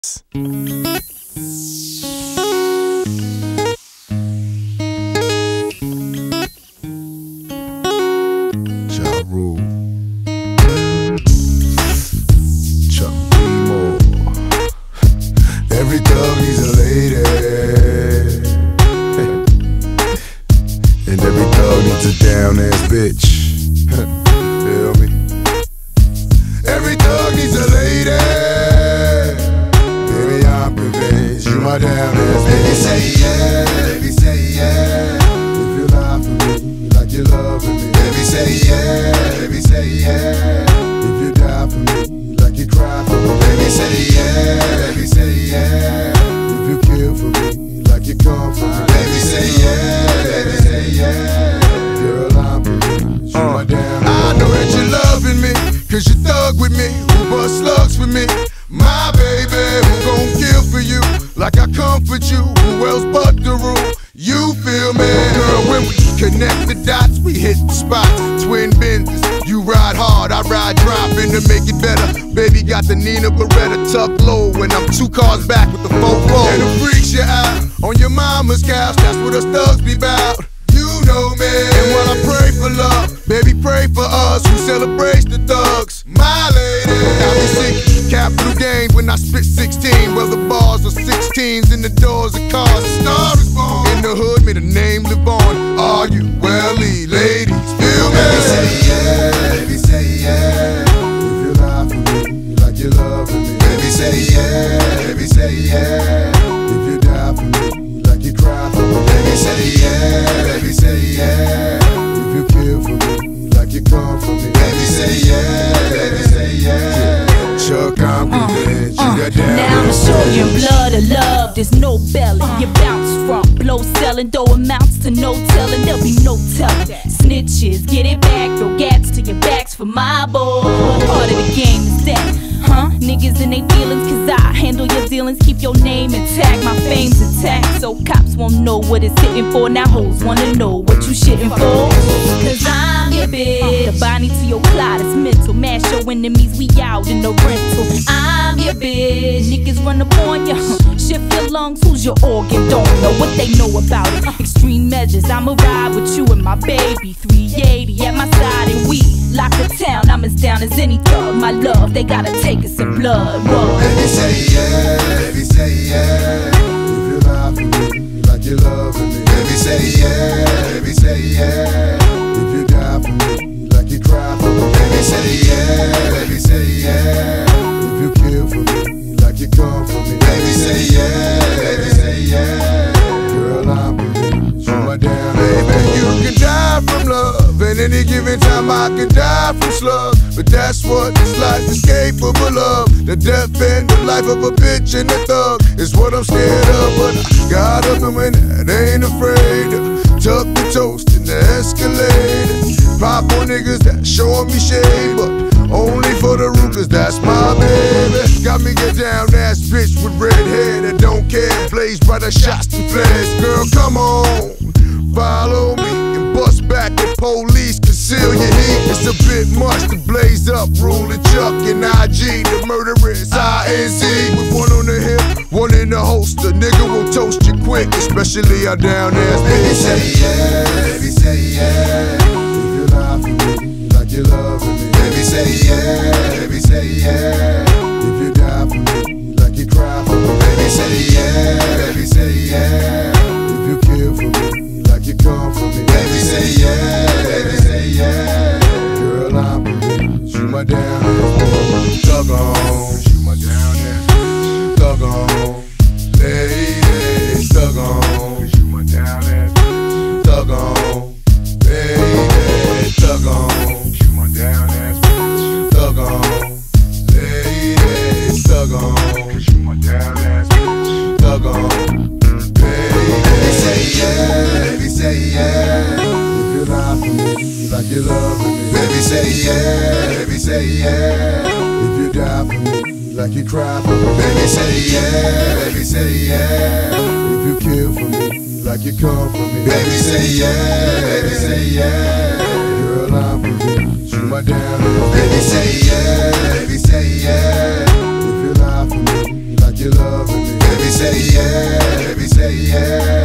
Ja Rule, Chuck D. Moore. Every thug needs a lady, and every thug needs a down-ass bitch. Feel me? Every thug needs a lady. Baby, I'm convinced you my down-ass bitch. Baby, say yeah. Baby, say yeah. If you lie for me like you're loving me. Baby, say yeah. Baby, say yeah. If you die for me like you cry for me. Baby, say yeah. Baby, say yeah. If you kill for me like you come for me. Baby, say yeah. Baby, say yeah. Girl, I'm convinced you my down-ass. I know that you're loving me, cause you thug with me, who bust slugs for me. My baby, who gon' kill for you, like I comfort you, who else but the rule? You feel me? Girl, when we connect the dots, we hit the spots. Twin benders, you ride hard, I ride dropping to make it better. Baby got the Nina Beretta tucked low, and I'm 2 cars back with the 4-4. And it freaks you out on your mama's couch, that's what us thugs be bout. You know me. And while I pray for love, baby pray for us who celebrates the thugs. My lady, I be sick, capital gains when I spit 16. Well, the bars are 16s in the doors of cars. The star is born in the hood, may the name live on. Are you welly, ladies? Feel me? Baby say yeah, baby say yeah. If you lie for me like you're loving me. Baby say yeah, baby say yeah. If you die for me like you cry for me. Baby say yeah, baby say yeah. If you kill for me like you come for me. Baby say yeah, baby say yeah. Chuck, I'm convinced you got down. Now I'ma show you blood of love, there's no belly. You bounce from blow selling, though amounts to no telling. There'll be no telling. Snitches, get it back, throw gats to your backs for my boy. Part of the game is that, huh? Niggas in they feelings, cause I handle your dealings. Keep your name intact, my fame's intact. So cops won't know what it's hitting for. Now hoes wanna know what you shitting for. Cause I'm your bitch. The Bonnie to your Clyde, it's mental. Mash your enemies, we out in the rental. I'm your bitch. Niggas run up on ya. Shift your lungs, who's your organ? Don't know what they know about it. Extreme measures, I'ma ride with you and my baby. 380 at my side and we lock the town. I'm as down as any thug. My love, they gotta take us in blood. Whoa. Baby say yeah, baby say yeah. If you lie for me like you're loving me. Baby say yeah, baby say yeah. If you die for me like you cry for me. Baby say yeah, baby say yeah. If you kill for me like you come for me. Baby say yeah, baby say yeah. Girl, I'm convinced you my down. Baby, you can die from love, and any given time I can die from slugs. But that's what this life is capable of. The death and the life of a bitch and a thug is what I'm scared of. But I got up and went and ain't afraid to tuck the toast in the Escalade. Pop on niggas that showing me shade, but only for the ruthless, that's my baby. Got me a down-ass bitch with red hair that don't care. Blaze brighter shots and flares. Girl, come on, follow me and bust back the police. Conceal your heat, it's a bit much to blaze up. Rule and Chuck and IG, the murderers, INC. With one on the hip, one in the holster. Nigga will toast you quick, especially our down-ass. Baby say yeah, baby say yeah. If you lie for me like you're loving me. Baby say yeah, baby say yeah. If you die for me like you cry for me. Baby say yeah, baby say yeah. If you kill for me like you come for me. Baby say yeah, baby say yeah. Girl, I'm convinced you my down ass. Thug on, you my down ass. Thug on, lady, thug on, you my down ass. Thug on, baby, thug on, you my down ass. Thug on, lady, thug on, you my down ass. Thug on, baby. Baby say yeah, baby say yeah. If you lie for me like you're loving me. Baby say yeah, baby say yeah. If you die for me like you cry for me. Baby say yeah, baby say yeah. If you kill for me like you come for me. Baby say yeah, baby say yeah. Girl, I'm convinced you my down. Baby say yeah, baby say yeah. If you lie for me like you love say yeah, baby say yeah.